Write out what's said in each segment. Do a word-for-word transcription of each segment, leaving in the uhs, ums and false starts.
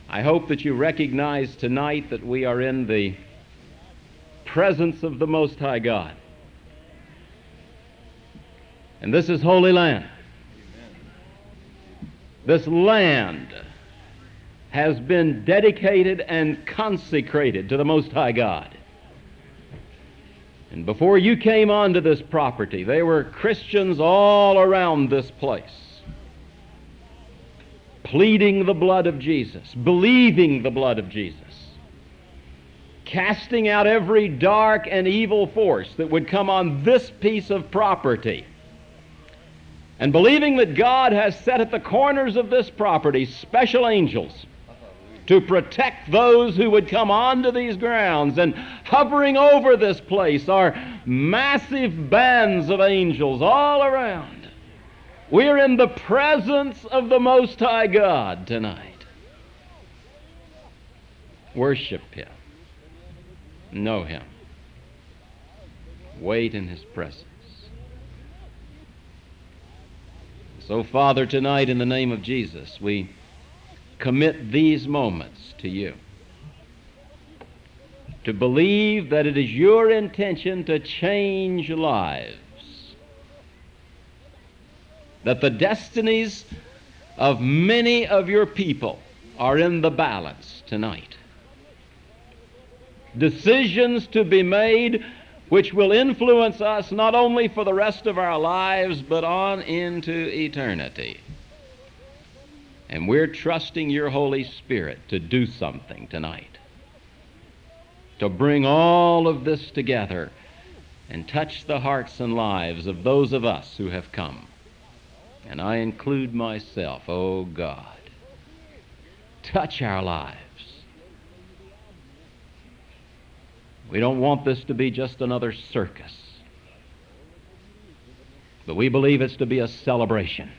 I hope that you recognize tonight that we are in the presence of the Most High God. And this is Holy Land. This land has been dedicated and consecrated to the Most High God. And before you came onto this property, there were Christians all around this place, pleading the blood of Jesus, believing the blood of Jesus, casting out every dark and evil force that would come on this piece of property, and believing that God has set at the corners of this property special angels to protect those who would come onto these grounds. And hovering over this place are massive bands of angels all around. We're in the presence of the Most High God tonight. Worship Him. Know Him. Wait in His presence. So, Father, tonight in the name of Jesus, we commit these moments to you, to believe that it is your intention to change lives, that the destinies of many of your people are in the balance tonight. Decisions to be made which will influence us not only for the rest of our lives, but on into eternity. And we're trusting your Holy Spirit to do something tonight, to bring all of this together and touch the hearts and lives of those of us who have come. And I include myself, oh God. Touch our lives. We don't want this to be just another circus, but we believe it's to be a celebration.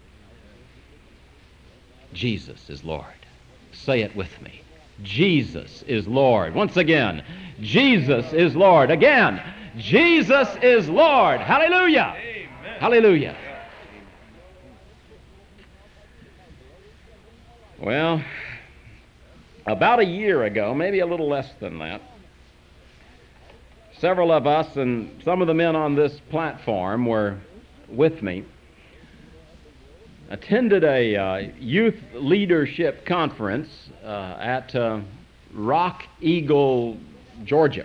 Jesus is Lord. Say it with me. Jesus is Lord. Once again, Jesus is Lord. Again, Jesus is Lord. Hallelujah. Amen. Hallelujah. Well, about a year ago, maybe a little less than that, several of us and some of the men on this platform were with me, attended a uh, youth leadership conference uh, at uh, Rock Eagle, Georgia.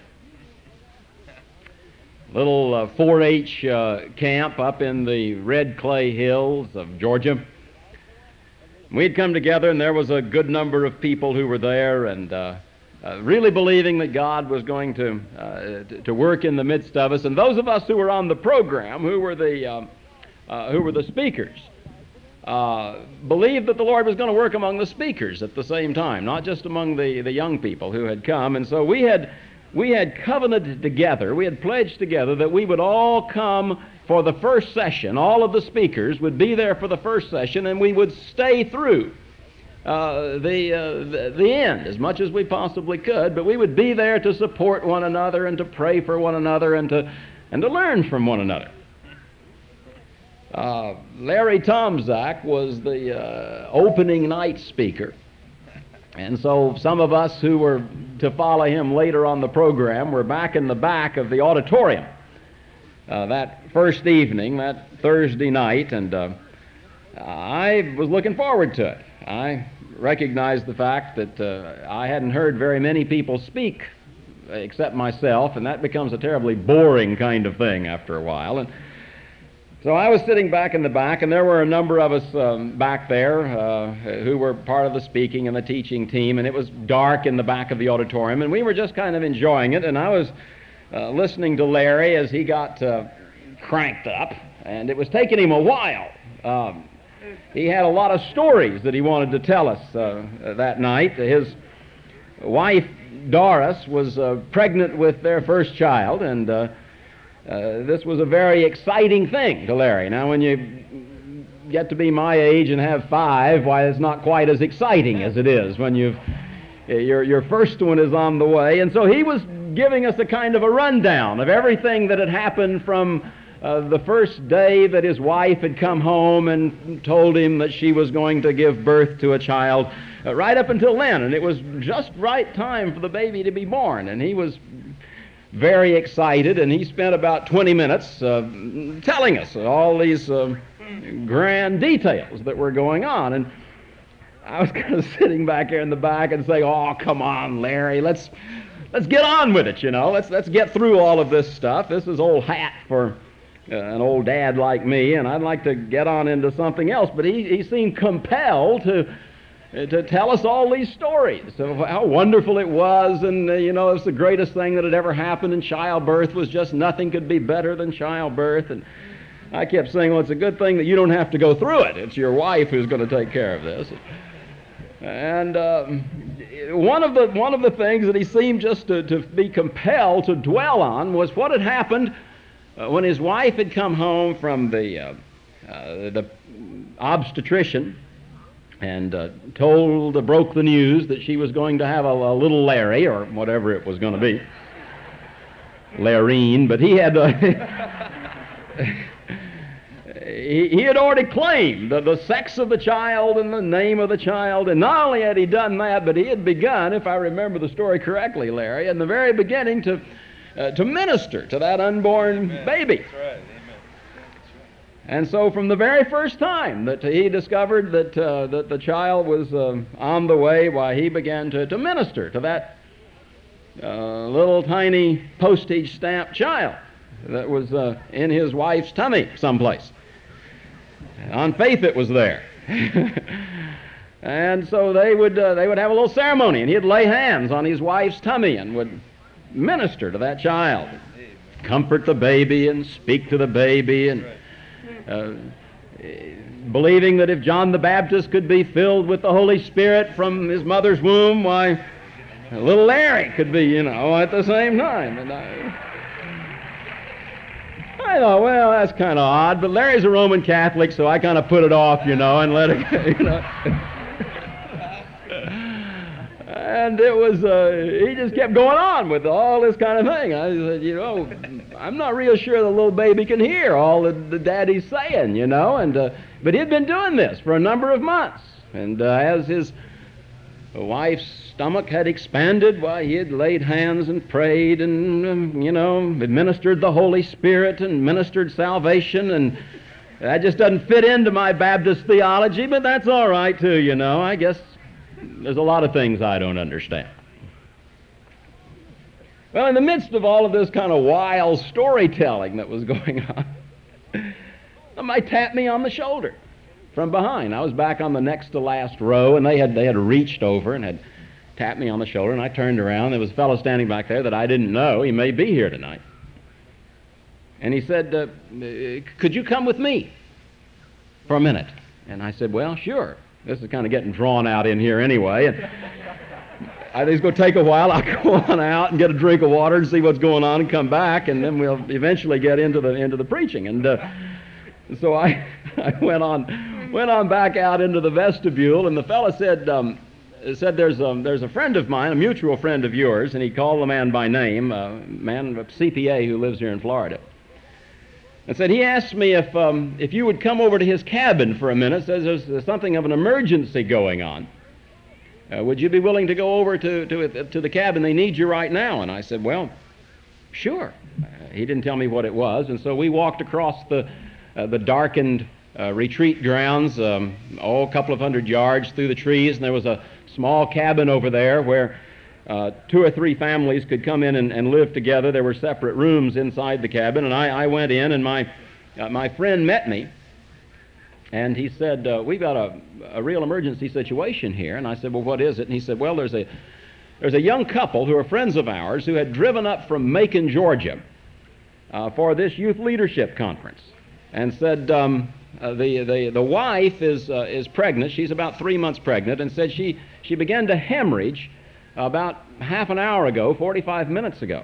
Little uh, four H uh, camp up in the Red Clay Hills of Georgia. We'd come together, and there was a good number of people who were there, and uh, uh, really believing that God was going to, uh, to to work in the midst of us. And those of us who were on the program, who were the uh, uh, who were the speakers, Uh, believed that the Lord was going to work among the speakers at the same time, not just among the, the young people who had come. And so we had we had covenanted together, we had pledged together that we would all come for the first session. All of the speakers would be there for the first session, and we would stay through uh, the, uh, the the end as much as we possibly could. But we would be there to support one another and to pray for one another and to and to learn from one another. Uh, Larry Tomczak was the uh, opening night speaker, and so some of us who were to follow him later on the program were back in the back of the auditorium uh, that first evening, that Thursday night, and uh, I was looking forward to it. I recognized the fact that uh, I hadn't heard very many people speak except myself, and that becomes a terribly boring kind of thing after a while. And so I was sitting back in the back, and there were a number of us um, back there uh, who were part of the speaking and the teaching team, and it was dark in the back of the auditorium, and we were just kind of enjoying it, and I was uh, listening to Larry as he got uh, cranked up, and it was taking him a while. Um, he had a lot of stories that he wanted to tell us uh, that night. His wife, Doris, was uh, pregnant with their first child, and uh, Uh, this was a very exciting thing to Larry. Now, when you get to be my age and have five, why, it's not quite as exciting as it is when you've your your first one is on the way. And so he was giving us a kind of a rundown of everything that had happened from uh, the first day that his wife had come home and told him that she was going to give birth to a child, uh, right up until then. And it was just right time for the baby to be born. And he was very excited, and he spent about twenty minutes uh, telling us all these uh, grand details that were going on. And I was kind of sitting back here in the back and saying, "Oh, come on, Larry, let's let's get on with it, you know. Let's let's get through all of this stuff. This is old hat for uh, an old dad like me, and I'd like to get on into something else." But he, he seemed compelled to to tell us all these stories of how wonderful it was, and uh, you know, it was the greatest thing that had ever happened, and childbirth was just nothing could be better than childbirth. And I kept saying, "Well, it's a good thing that you don't have to go through it. It's your wife who's going to take care of this." And uh, one of the one of the things that he seemed just to, to be compelled to dwell on was what had happened uh, when his wife had come home from the uh, uh, the obstetrician and uh, told, uh, broke the news that she was going to have a, a little Larry, or whatever it was going to be, Larine, but he had uh, he, he had already claimed the, the sex of the child and the name of the child, and not only had he done that, but he had begun, if I remember the story correctly, Larry, in the very beginning to uh, to minister to that unborn Amen. baby. That's right. And so from the very first time that he discovered that uh, that the child was uh, on the way, why, he began to, to minister to that uh, little tiny postage stamp child that was uh, in his wife's tummy someplace. On faith it was there. And so they would uh, they would have a little ceremony, and he'd lay hands on his wife's tummy and would minister to that child, comfort the baby and speak to the baby, and Uh, believing that if John the Baptist could be filled with the Holy Spirit from his mother's womb, why, little Larry could be, you know, at the same time. And I, I thought, well, that's kind of odd, but Larry's a Roman Catholic, so I kind of put it off, you know, and let it, you know. And it was, uh, he just kept going on with all this kind of thing. I said, you know, I'm not real sure the little baby can hear all the, the daddy's saying, you know. And uh, but he'd been doing this for a number of months. And uh, as his wife's stomach had expanded, why, he had laid hands and prayed and, um, you know, administered the Holy Spirit and ministered salvation. And that just doesn't fit into my Baptist theology, but that's all right, too, you know. I guess there's a lot of things I don't understand. Well, in the midst of all of this kind of wild storytelling that was going on, somebody tapped me on the shoulder from behind. I was back on the next to last row, and they had they had reached over and had tapped me on the shoulder, and I turned around. There was a fellow standing back there that I didn't know. He may be here tonight. And he said, uh, "Could you come with me for a minute?" And I said, "Well, sure. This is kind of getting drawn out in here anyway." And I think it's going to take a while. I'll go on out and get a drink of water and see what's going on and come back, and then we'll eventually get into the into the preaching. And uh, so I I went on went on back out into the vestibule, and the fellow said um, said there's a there's a friend of mine, a mutual friend of yours, and he called the man by name, a man, a C P A who lives here in Florida. And said he asked me if um, if you would come over to his cabin for a minute. Says there's, there's something of an emergency going on. Uh, would you be willing to go over to to it, to the cabin? They need you right now. And I said, well, sure. Uh, he didn't tell me what it was, and so we walked across the uh, the darkened uh, retreat grounds, um, oh, a couple of hundred yards through the trees, and there was a small cabin over there where Uh, two or three families could come in and, and live together. There were separate rooms inside the cabin, and I, I went in, and my uh, my friend met me, and he said, uh, "We've got a, a real emergency situation here." And I said, "Well, what is it?" And he said, "Well, there's a there's a young couple who are friends of ours who had driven up from Macon, Georgia, uh, for this youth leadership conference, and said um, uh, the the the wife is uh, is pregnant. She's about three months pregnant, and said she she began to hemorrhage about half an hour ago, forty-five minutes ago,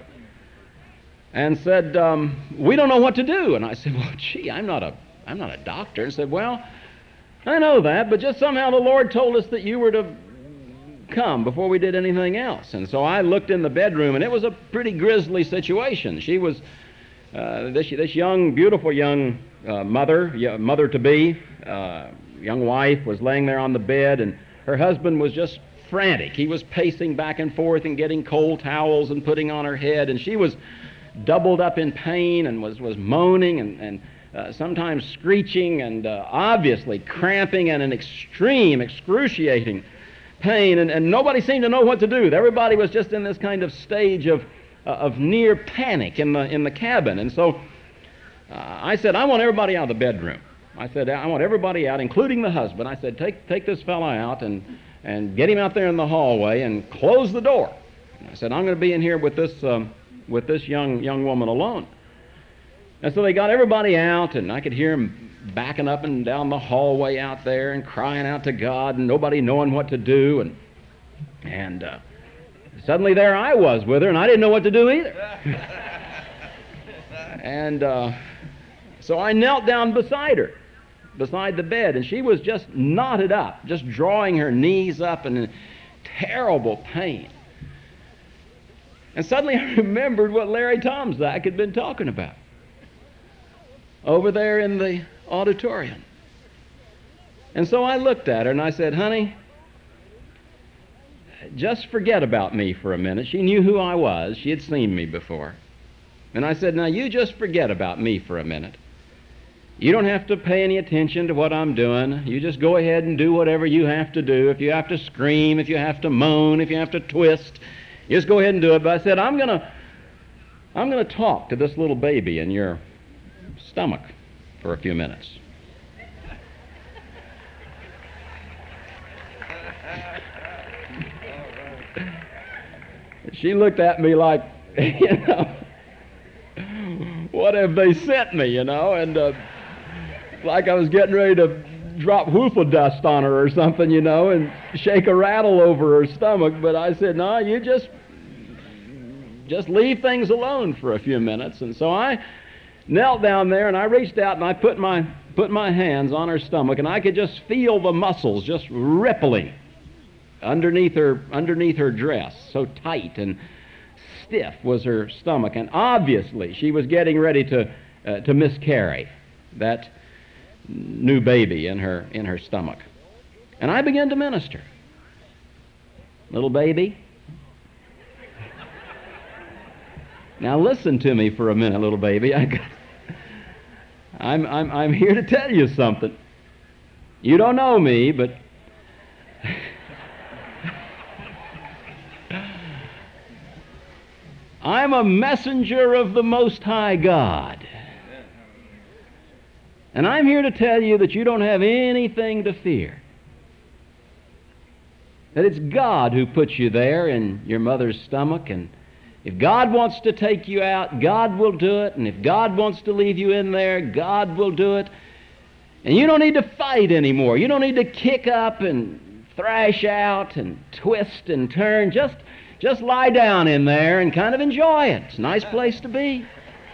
and said, um, we don't know what to do." And I said, "Well, gee, I'm not a, I'm not a doctor." And said, "Well, I know that, but just somehow the Lord told us that you were to come before we did anything else." And so I looked in the bedroom, and it was a pretty grisly situation. She was uh, this, this young, beautiful young uh, mother, y- mother-to-be, uh, young wife, was laying there on the bed, and her husband was just frantic. He was pacing back and forth and getting cold towels and putting on her head, and she was doubled up in pain and was, was moaning and, and uh, sometimes screeching and uh, obviously cramping and an extreme, excruciating pain, and, and nobody seemed to know what to do. Everybody was just in this kind of stage of uh, of near panic in the in the cabin. And so uh, I said, I want everybody out of the bedroom. I said, I want everybody out, including the husband. I said, take take this fella out and and get him out there in the hallway and close the door. And I said, I'm going to be in here with this um, with this young young woman alone. And so they got everybody out, and I could hear him backing up and down the hallway out there and crying out to God, and nobody knowing what to do. And and uh, suddenly there I was with her, and I didn't know what to do either. and uh, so I knelt down beside her, beside the bed, and she was just knotted up, just drawing her knees up in terrible pain. And suddenly I remembered what Larry Tomczak had been talking about over there in the auditorium. And so I looked at her and I said, honey, just forget about me for a minute. She knew who I was. She had seen me before. And I said, now you just forget about me for a minute. You don't have to pay any attention to what I'm doing. You just go ahead and do whatever you have to do. If you have to scream, if you have to moan, if you have to twist, you just go ahead and do it. But I said, I'm going to I'm going to talk to this little baby in your stomach for a few minutes. She looked at me like, you know, what have they sent me, you know, and uh, like I was getting ready to drop woofle dust on her or something, you know, and shake a rattle over her stomach. But I said, no, you just, just leave things alone for a few minutes. And so I knelt down there and I reached out and I put my put my hands on her stomach, and I could just feel the muscles just rippling underneath her underneath her dress. So tight and stiff was her stomach, and obviously she was getting ready to uh, to miscarry that new baby in her in her stomach. And I began to minister. Little baby, now listen to me for a minute, little baby. I got, I'm, I'm, I'm here to tell you something. You don't know me, but I'm a messenger of the Most High God. And I'm here to tell you that you don't have anything to fear. That it's God who puts you there in your mother's stomach, and if God wants to take you out, God will do it. And if God wants to leave you in there, God will do it. And you don't need to fight anymore. You don't need to kick up and thrash out and twist and turn. Just, just lie down in there and kind of enjoy it. It's a nice place to be.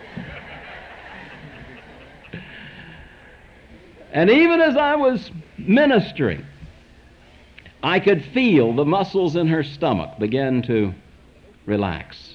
And even as I was ministering, I could feel the muscles in her stomach begin to relax,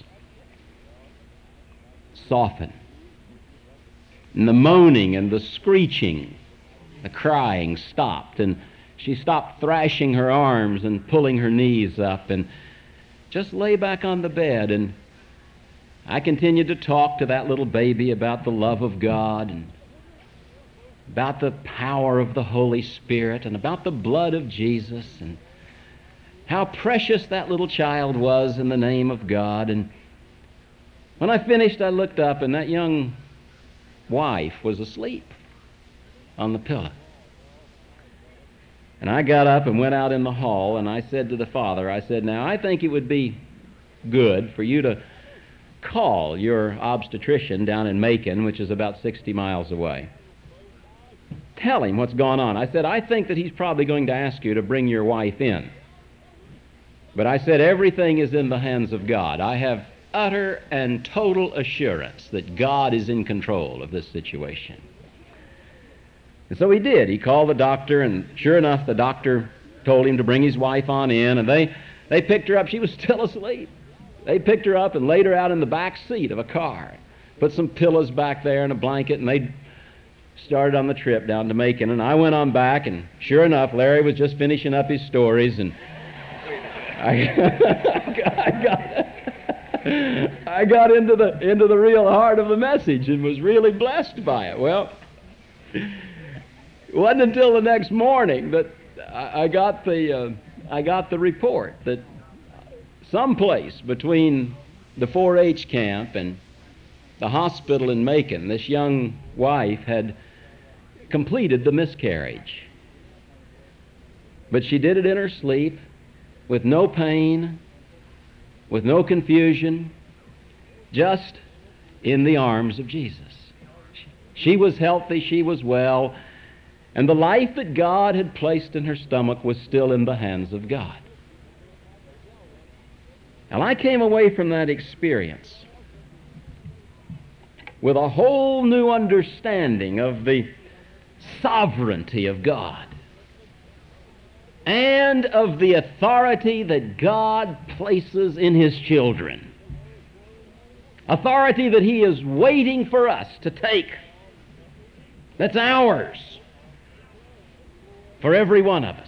soften. And the moaning and the screeching, the crying stopped, and she stopped thrashing her arms and pulling her knees up and just lay back on the bed. And I continued to talk to that little baby about the love of God and about the power of the Holy Spirit and about the blood of Jesus and how precious that little child was in the name of God. And when I finished, I looked up, and that young wife was asleep on the pillow. And I got up and went out in the hall, and I said to the father, I said, now, I think it would be good for you to call your obstetrician down in Macon, which is about sixty miles away. Tell him what's gone on. I said, I think that he's probably going to ask you to bring your wife in. But I said, everything is in the hands of God. I have utter and total assurance that God is in control of this situation. And so he did. He called the doctor, and sure enough, the doctor told him to bring his wife on in, and they, they picked her up. She was still asleep. They picked her up and laid her out in the back seat of a car, put some pillows back there and a blanket, and they started on the trip down to Macon. And I went on back, and sure enough, Larry was just finishing up his stories, and I, I got I got into the into the real heart of the message and was really blessed by it. Well, it wasn't until the next morning that I, I got the uh, I got the report that someplace between the four H camp and the hospital in Macon, this young wife had completed the miscarriage. But she did it in her sleep, with no pain, with no confusion, just in the arms of Jesus. She was healthy, she was well, and the life that God had placed in her stomach was still in the hands of God. And I came away from that experience with a whole new understanding of the sovereignty of God and of the authority that God places in His children. Authority that He is waiting for us to take. That's ours for every one of us.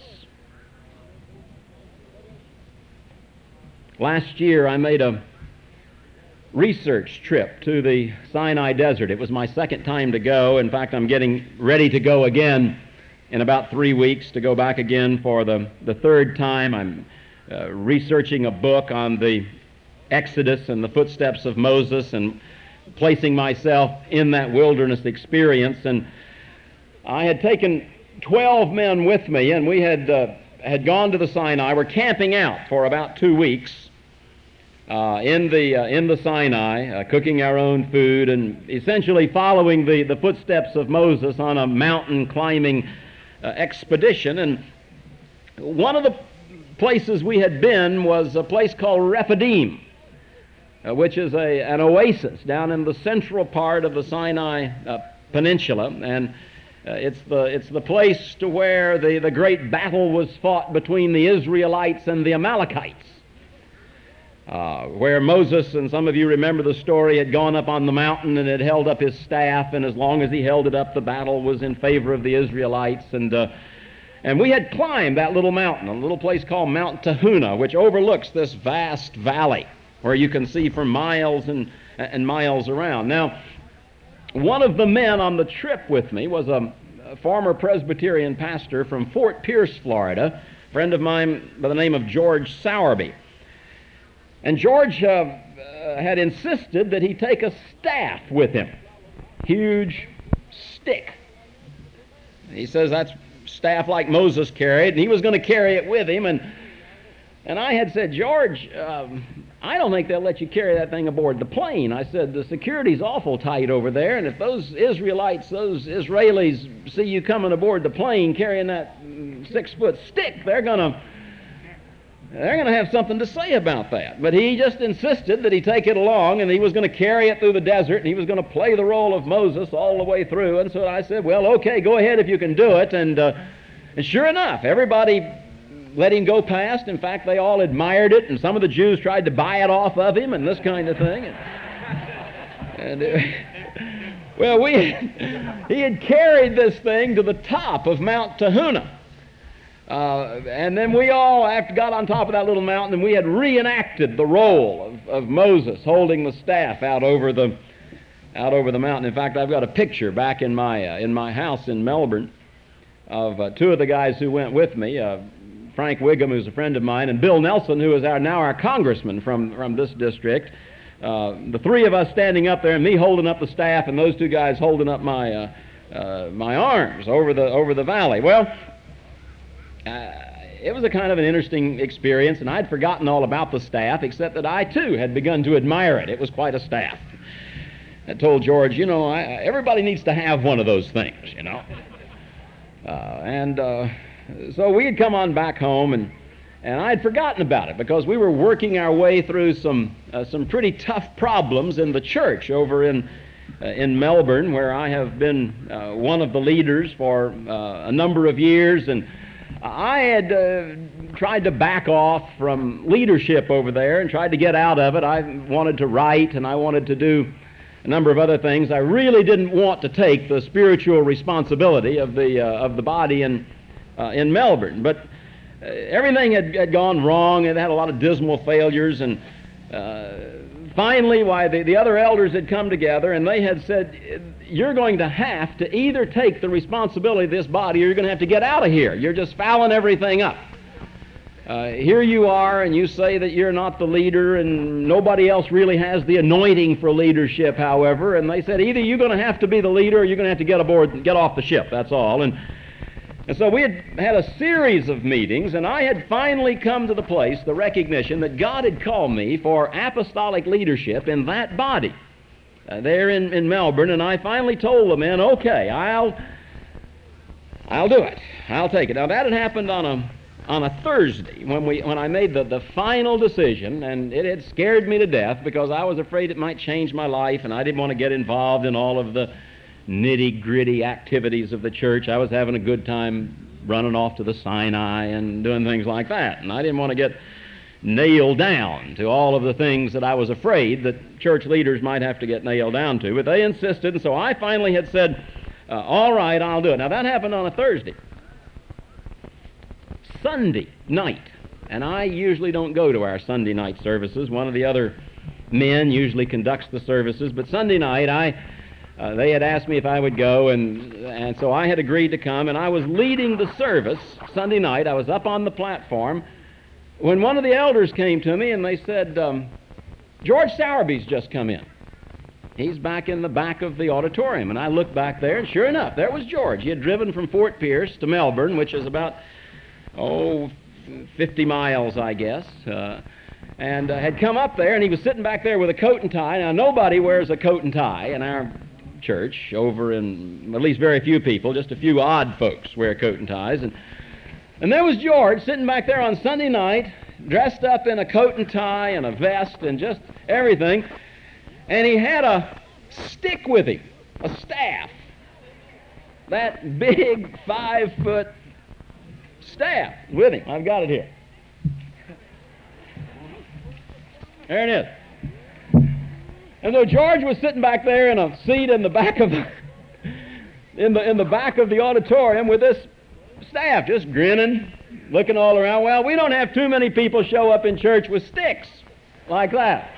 Last year I made a research trip to the Sinai Desert. It was my second time to go. In fact, I'm getting ready to go again in about three weeks to go back again for the, the third time. I'm uh, researching a book on the Exodus and the footsteps of Moses and placing myself in that wilderness experience. And I had taken twelve men with me, and we had, uh, had gone to the Sinai. We're camping out for about two weeks. Uh, in the uh, in the Sinai, uh, cooking our own food and essentially following the, the footsteps of Moses on a mountain climbing uh, expedition. And one of the places we had been was a place called Rephidim, uh, which is a an oasis down in the central part of the Sinai uh, Peninsula, and uh, it's the it's the place to where the, the great battle was fought between the Israelites and the Amalekites. Uh, where Moses, and some of you remember the story, had gone up on the mountain and had held up his staff, and as long as he held it up, the battle was in favor of the Israelites. And uh, and we had climbed that little mountain, a little place called Mount Tahuna, which overlooks this vast valley where you can see for miles and, and miles around. Now, one of the men on the trip with me was a, a former Presbyterian pastor from Fort Pierce, Florida, a friend of mine by the name of George Sowerby. And George uh, uh, had insisted that he take a staff with him, huge stick. He says that's staff like Moses carried, and he was going to carry it with him. And and I had said, George, um, I don't think they'll let you carry that thing aboard the plane. I said, the security's awful tight over there, and if those Israelites, those Israelis see you coming aboard the plane carrying that six-foot stick, they're going to They're going to have something to say about that. But he just insisted that he take it along, and he was going to carry it through the desert, and he was going to play the role of Moses all the way through. And so I said, well, okay, go ahead if you can do it. And, uh, and sure enough, everybody let him go past. In fact, they all admired it, and some of the Jews tried to buy it off of him and this kind of thing. And, and uh, well, we he had carried this thing to the top of Mount Tahuna. Uh, and then we all after got on top of that little mountain, and we had reenacted the role of, of Moses holding the staff out over the out over the mountain. In fact, I've got a picture back in my uh, in my house in Melbourne of uh, two of the guys who went with me, uh, Frank Wiggum, who's a friend of mine, and Bill Nelson, who is our now our congressman from from this district. Uh, the three of us standing up there, and me holding up the staff, and those two guys holding up my uh, uh, my arms over the over the valley. Well. Uh, it was a kind of an interesting experience, and I'd forgotten all about the staff, except that I, too, had begun to admire it. It was quite a staff. I told George, you know, I, everybody needs to have one of those things, you know. Uh, and uh, so we had come on back home, and, and I'd forgotten about it because we were working our way through some, uh, some pretty tough problems in the church over in Uh, in Melbourne, where I have been uh, one of the leaders for uh, a number of years, and I had uh, tried to back off from leadership over there and tried to get out of it. I wanted to write, and I wanted to do a number of other things, I really didn't want to take the spiritual responsibility of the uh, of the body in uh, in Melbourne. But uh, everything had, had gone wrong. It had a lot of dismal failures, and uh, finally, why the, the other elders had come together, and they had said, "You're going to have to either take the responsibility of this body, or you're going to have to get out of here. You're just fouling everything up. Uh, here you are, and you say that you're not the leader, and nobody else really has the anointing for leadership, however." And they said, either you're going to have to be the leader, or you're going to have to get aboard and get off the ship, that's all. And, and so we had had a series of meetings, and I had finally come to the place, the recognition that God had called me for apostolic leadership in that body uh, there in, in Melbourne. And I finally told the men, okay, I'll, I'll do it. I'll take it. Now, that had happened on a on a Thursday when we when I made the, the final decision, and it had scared me to death because I was afraid it might change my life, and I didn't want to get involved in all of the nitty-gritty activities of the church. I was having a good time running off to the Sinai and doing things like that, and I didn't want to get nailed down to all of the things that I was afraid that church leaders might have to get nailed down to. But they insisted, and so I finally had said, uh, all right, I'll do it. Now, that happened on a Thursday. Sunday night, and I usually don't go to our Sunday night services. One of the other men usually conducts the services, but Sunday night, I uh, they had asked me if I would go, and and so I had agreed to come, and I was leading the service Sunday night. I was up on the platform when one of the elders came to me, and they said, um, George Sowerby's just come in. He's back in the back of the auditorium. And I looked back there, and sure enough, there was George. He had driven from Fort Pierce to Melbourne, which is about oh, fifty miles, I guess, uh, and uh, had come up there, and he was sitting back there with a coat and tie. Now, nobody wears a coat and tie in our church, over in, at least very few people, just a few odd folks wear coat and ties. And, and there was George sitting back there on Sunday night, dressed up in a coat and tie and a vest and just everything, and he had a stick with him, a staff, that big five-foot staff with him. I've got it here. There it is. And so George was sitting back there in a seat in the back of the in the in the back of the auditorium with this staff, just grinning, looking all around. Well, we don't have too many people show up in church with sticks like that.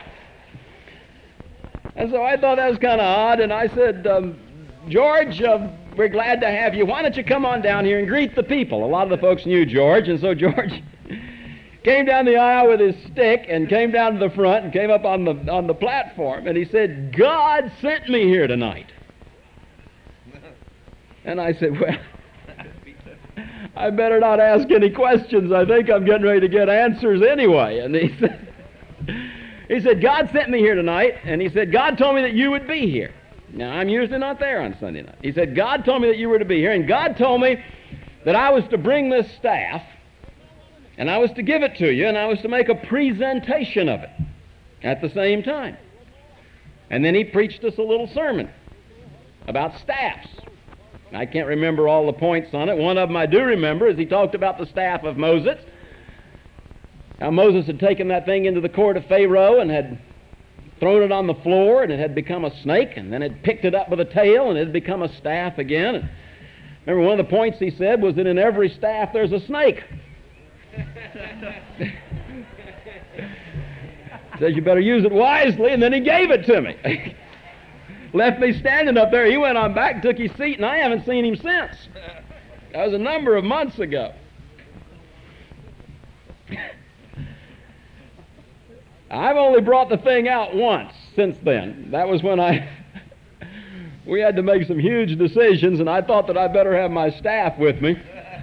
And so I thought that was kind of odd, and I said, um, George, uh, we're glad to have you. Why don't you come on down here and greet the people? A lot of the folks knew George, and so George came down the aisle with his stick and came down to the front and came up on the on the platform, and he said, God sent me here tonight. And I said, well, I better not ask any questions. I think I'm getting ready to get answers anyway. And he said, he said, God sent me here tonight, and he said, God told me that you would be here. Now, I'm usually not there on Sunday night. He said, God told me that you were to be here, and God told me that I was to bring this staff, and I was to give it to you, and I was to make a presentation of it at the same time. And then he preached us a little sermon about staffs. I can't remember all the points on it. One of them I do remember is he talked about the staff of Moses. How Moses had taken that thing into the court of Pharaoh and had thrown it on the floor, and it had become a snake, and then it picked it up with a tail, and it had become a staff again. And remember, one of the points he said was that in every staff there's a snake. Says you better use it wisely, and then he gave it to me. Left me standing up there. He went on back, took his seat, and I haven't seen him since. That was a number of months ago. I've only brought the thing out once since then. That was when I we had to make some huge decisions, and I thought that I better have my staff with me.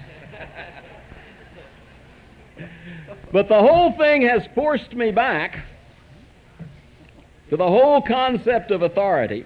But the whole thing has forced me back to the whole concept of authority,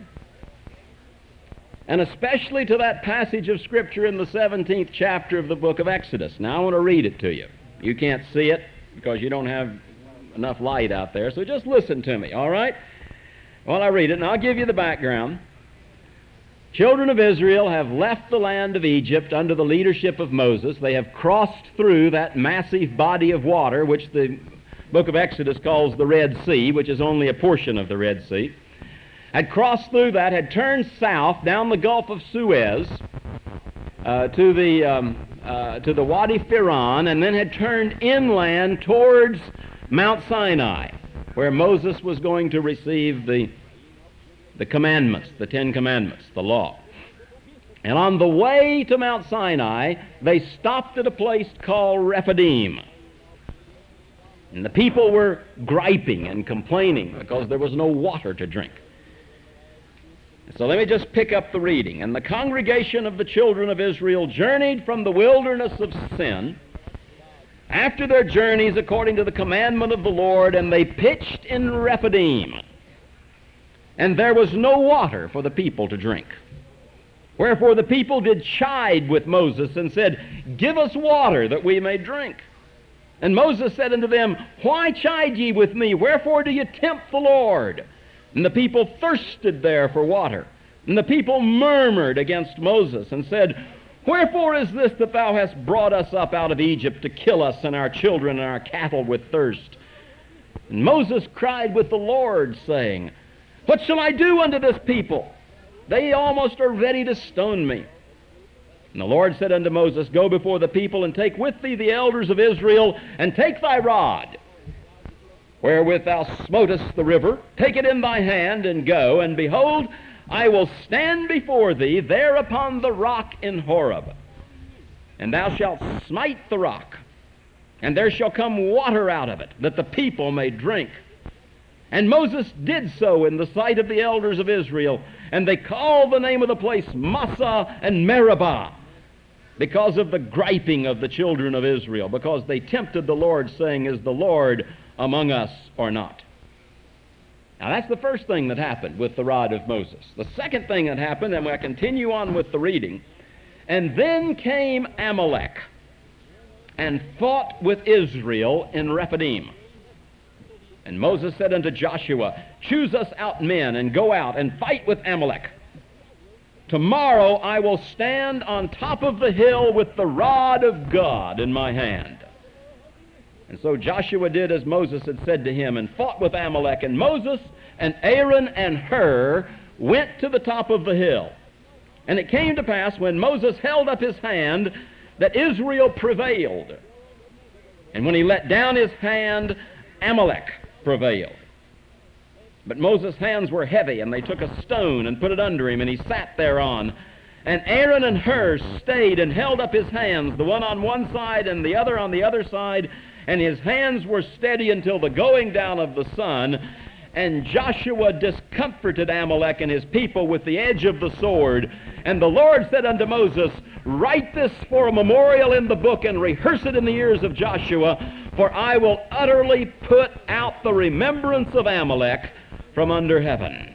and especially to that passage of Scripture in the seventeenth chapter of the book of Exodus. Now I want to read it to you. You can't see it because you don't have enough light out there, so just listen to me, all right? While I read it, and I'll give you the background. Children of Israel have left the land of Egypt under the leadership of Moses. They have crossed through that massive body of water, which the book of Exodus calls the Red Sea, which is only a portion of the Red Sea. had crossed through that, had turned south down the Gulf of Suez uh, to the um, uh, to the Wadi Firan, and then had turned inland towards Mount Sinai, where Moses was going to receive the the commandments, the Ten Commandments, the law. And on the way to Mount Sinai, they stopped at a place called Rephidim. And the people were griping and complaining because there was no water to drink. So let me just pick up the reading. And the congregation of the children of Israel journeyed from the wilderness of Sin after their journeys according to the commandment of the Lord, and they pitched in Rephidim. And there was no water for the people to drink. Wherefore the people did chide with Moses and said, Give us water that we may drink. And Moses said unto them, Why chide ye with me? Wherefore do ye tempt the Lord? And the people thirsted there for water. And the people murmured against Moses and said, Wherefore is this that thou hast brought us up out of Egypt to kill us and our children and our cattle with thirst? And Moses cried with the Lord, saying, What shall I do unto this people? They almost are ready to stone me. And the Lord said unto Moses, Go before the people, and take with thee the elders of Israel, and take thy rod, wherewith thou smotest the river, take it in thy hand, and go, and behold, I will stand before thee there upon the rock in Horeb. And thou shalt smite the rock, and there shall come water out of it, that the people may drink. And Moses did so in the sight of the elders of Israel, and they called the name of the place Massah and Meribah, because of the griping of the children of Israel, because they tempted the Lord, saying, Is the Lord among us or not? Now that's the first thing that happened with the rod of Moses. The second thing that happened, and we'll continue on with the reading, and then came Amalek and fought with Israel in Rephidim. And Moses said unto Joshua, Choose us out men, and go out and fight with Amalek. Tomorrow I will stand on top of the hill with the rod of God in my hand. And so Joshua did as Moses had said to him, and fought with Amalek. And Moses and Aaron and Hur went to the top of the hill. And it came to pass, when Moses held up his hand, that Israel prevailed. And when he let down his hand, Amalek prevailed. But Moses' hands were heavy, and they took a stone and put it under him, and he sat thereon. And Aaron and Hur stayed and held up his hands, the one on one side and the other on the other side, and his hands were steady until the going down of the sun. And Joshua discomforted Amalek and his people with the edge of the sword. And the Lord said unto Moses, Write this for a memorial in the book, and rehearse it in the ears of Joshua, for I will utterly put out the remembrance of Amalek from under heaven.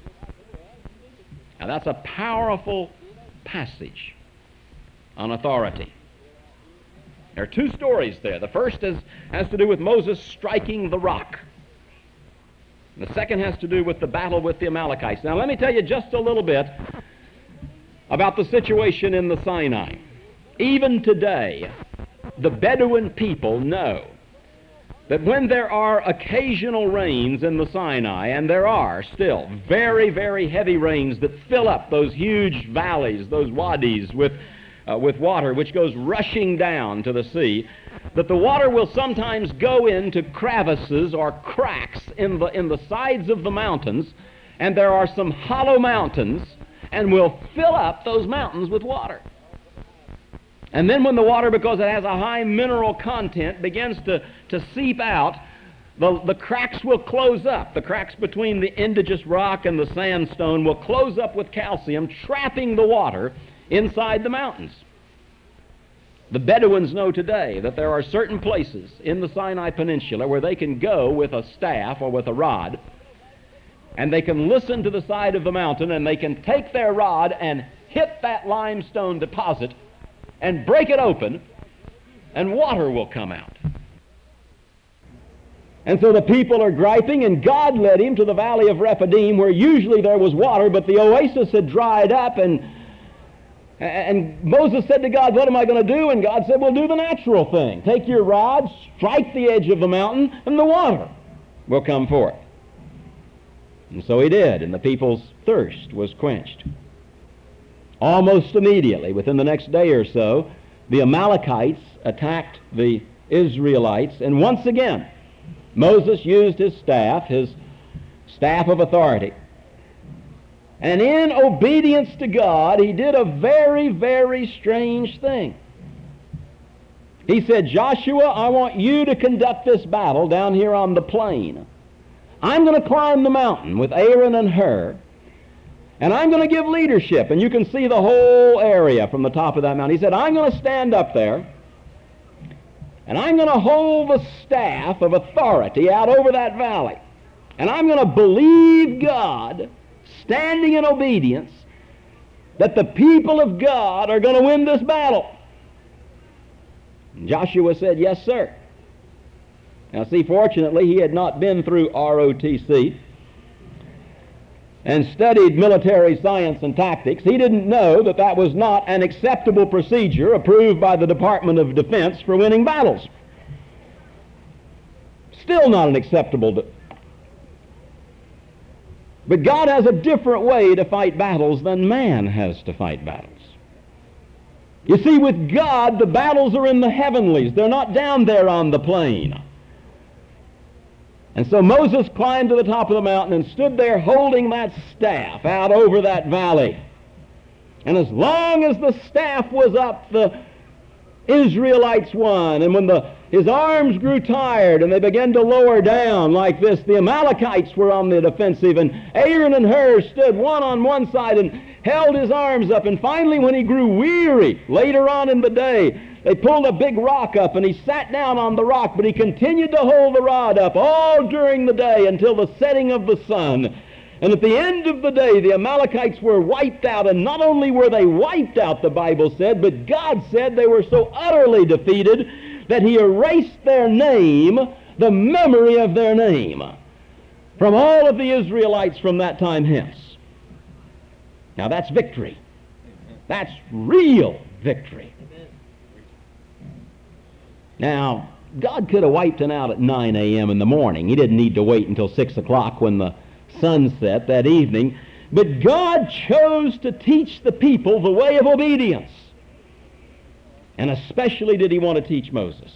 Now that's a powerful passage on authority. There are two stories there. The first is, has to do with Moses striking the rock. The second has to do with the battle with the Amalekites. Now let me tell you just a little bit about the situation in the Sinai. Even today, the Bedouin people know that when there are occasional rains in the Sinai, and there are still very, very heavy rains that fill up those huge valleys, those wadis with, uh, with water which goes rushing down to the sea, that the water will sometimes go into crevices or cracks in the, in the sides of the mountains, and there are some hollow mountains, and will fill up those mountains with water. And then when the water, because it has a high mineral content, begins to, to seep out, the, the cracks will close up. The cracks between the indigenous rock and the sandstone will close up with calcium, trapping the water inside the mountains. The Bedouins know today that there are certain places in the Sinai Peninsula where they can go with a staff or with a rod, and they can listen to the side of the mountain, and they can take their rod and hit that limestone deposit and break it open, and water will come out. And so the people are griping, and God led him to the valley of Rephidim, where usually there was water, but the oasis had dried up, and and Moses said to God, What am I going to do? And God said, Well, do the natural thing. Take your rod, strike the edge of the mountain, and the water will come forth. And so he did, and the people's thirst was quenched. Almost immediately, within the next day or so, the Amalekites attacked the Israelites, and once again, Moses used his staff, his staff of authority. And in obedience to God, he did a very, very strange thing. He said, Joshua, I want you to conduct this battle down here on the plain. I'm going to climb the mountain with Aaron and Hur, and I'm going to give leadership, and you can see the whole area from the top of that mountain. He said, I'm going to stand up there, and I'm going to hold the staff of authority out over that valley, and I'm going to believe God, standing in obedience, that the people of God are going to win this battle. And Joshua said, yes, sir. Now, see, fortunately, he had not been through R O T C and studied military science and tactics. He didn't know that that was not an acceptable procedure approved by the Department of Defense for winning battles. Still not an acceptable. De- but God has a different way to fight battles than man has to fight battles. You see, with God, the battles are in the heavenlies. They're not down there on the plain. And so Moses climbed to the top of the mountain and stood there holding that staff out over that valley. And as long as the staff was up, the Israelites won. And when the, his arms grew tired and they began to lower down like this, the Amalekites were on the defensive, and Aaron and Hur stood one on one side and held his arms up. And finally, when he grew weary, later on in the day, they pulled a big rock up, and he sat down on the rock, but he continued to hold the rod up all during the day until the setting of the sun. And at the end of the day, the Amalekites were wiped out, and not only were they wiped out, the Bible said, but God said they were so utterly defeated that he erased their name, the memory of their name, from all of the Israelites from that time hence. Now that's victory. That's real victory. Now, God could have wiped them out at nine a.m. in the morning. He didn't need to wait until six o'clock when the sun set that evening. But God chose to teach the people the way of obedience. And especially did he want to teach Moses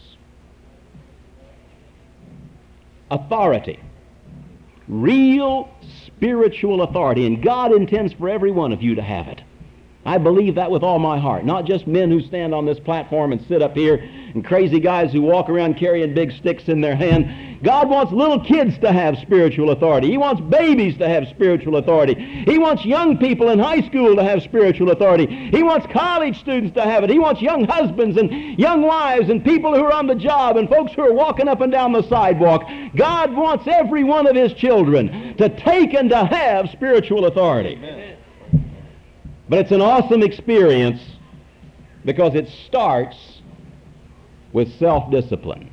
authority. Real spiritual authority. And God intends for every one of you to have it. I believe that with all my heart. Not just men who stand on this platform and sit up here and crazy guys who walk around carrying big sticks in their hand. God wants little kids to have spiritual authority. He wants babies to have spiritual authority. He wants young people in high school to have spiritual authority. He wants college students to have it. He wants young husbands and young wives and people who are on the job and folks who are walking up and down the sidewalk. God wants every one of his children to take and to have spiritual authority. Amen. But it's an awesome experience because it starts with self-discipline.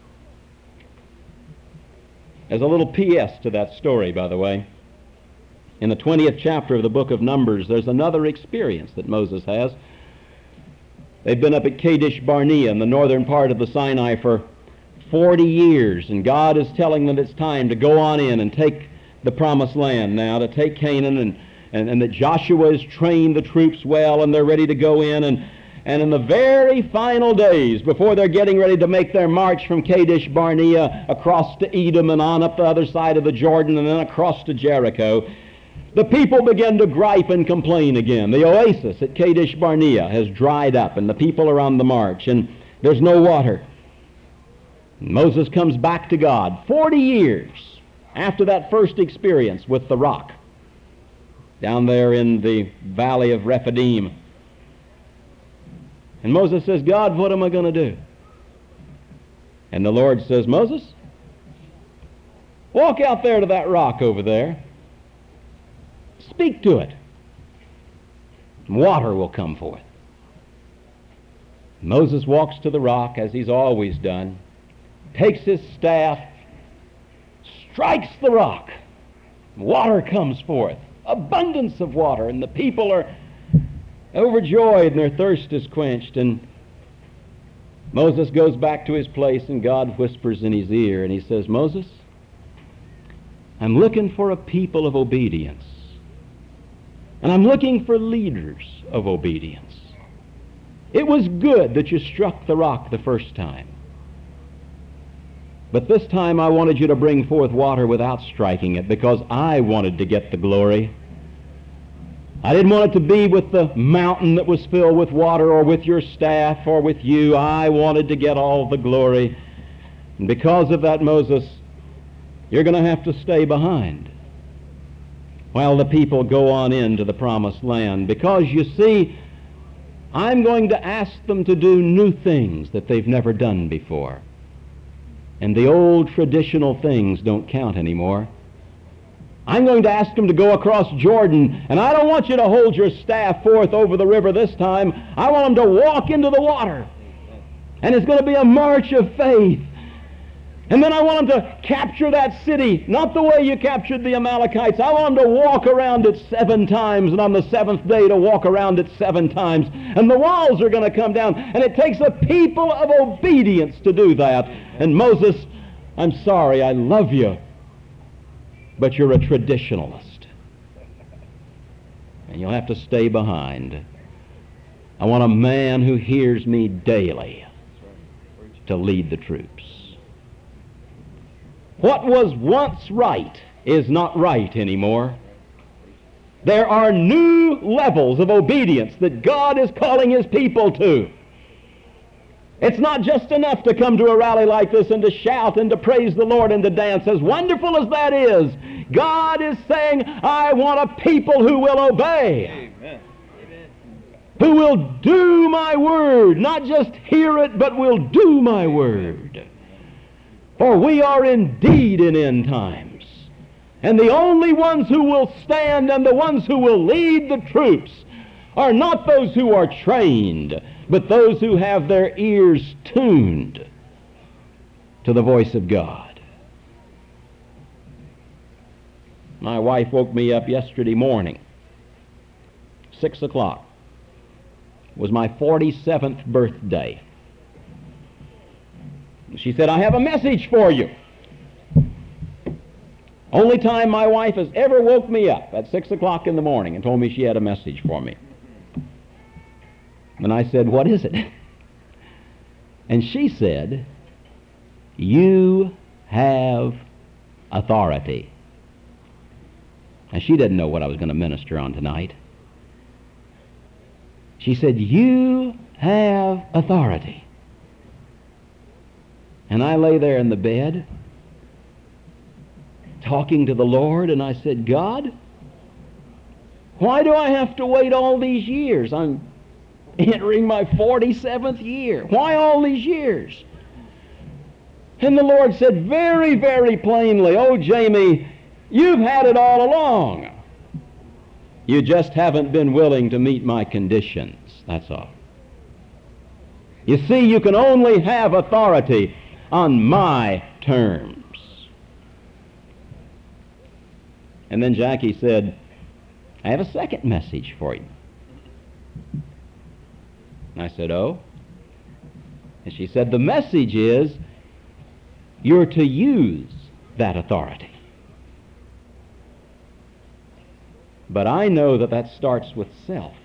There's a little P S to that story, by the way. In the twentieth chapter of the book of Numbers, there's another experience that Moses has. They've been up at Kadesh Barnea in the northern part of the Sinai for forty years, and God is telling them it's time to go on in and take the promised land now, to take Canaan, and And, and that Joshua has trained the troops well, and they're ready to go in. And, and in the very final days, before they're getting ready to make their march from Kadesh Barnea across to Edom and on up the other side of the Jordan and then across to Jericho, the people begin to gripe and complain again. The oasis at Kadesh Barnea has dried up, and the people are on the march, and there's no water. Moses comes back to God forty years after that first experience with the rock down there in the valley of Rephidim. And Moses says, God, what am I going to do? And the Lord says, Moses, walk out there to that rock over there. Speak to it. Water will come forth. Moses walks to the rock, as he's always done, takes his staff, strikes the rock. Water comes forth. Abundance of water, and the people are overjoyed and their thirst is quenched. And Moses goes back to his place, and God whispers in his ear, and he says, Moses, I'm looking for a people of obedience. And I'm looking for leaders of obedience. It was good that you struck the rock the first time. But this time I wanted you to bring forth water without striking it, because I wanted to get the glory. I didn't want it to be with the mountain that was filled with water, or with your staff, or with you. I wanted to get all the glory. And because of that, Moses, you're going to have to stay behind while the people go on into the promised land. Because, you see, I'm going to ask them to do new things that they've never done before. And the old traditional things don't count anymore. I'm going to ask them to go across Jordan, and I don't want you to hold your staff forth over the river this time. I want them to walk into the water. And it's going to be a march of faith. And then I want them to capture that city, not the way you captured the Amalekites. I want them to walk around it seven times, and on the seventh day to walk around it seven times. And the walls are going to come down, and it takes a people of obedience to do that. And Moses, I'm sorry, I love you, but you're a traditionalist. And you'll have to stay behind. I want a man who hears me daily to lead the troops. What was once right is not right anymore. There are new levels of obedience that God is calling His people to. It's not just enough to come to a rally like this and to shout and to praise the Lord and to dance. As wonderful as that is, God is saying, I want a people who will obey. Amen. Who will do my word, not just hear it, but will do my word. For we are indeed in end times. And the only ones who will stand and the ones who will lead the troops are not those who are trained, but those who have their ears tuned to the voice of God. My wife woke me up yesterday morning, six o'clock. It was my forty-seventh birthday. She said, I have a message for you. Only time my wife has ever woke me up at six o'clock in the morning and told me she had a message for me. And I said, what is it? And she said, you have authority. And she didn't know what I was going to minister on tonight. She said, you have authority. And I lay there in the bed, talking to the Lord, and I said, God, why do I have to wait all these years? I'm entering my forty-seventh year. Why all these years? And the Lord said very, very plainly, oh, Jamie, you've had it all along. You just haven't been willing to meet my conditions. That's all. You see, you can only have authority on my terms. And then Jackie said, I have a second message for you. And I said, oh? And she said, the message is you're to use that authority. But I know that that starts with self.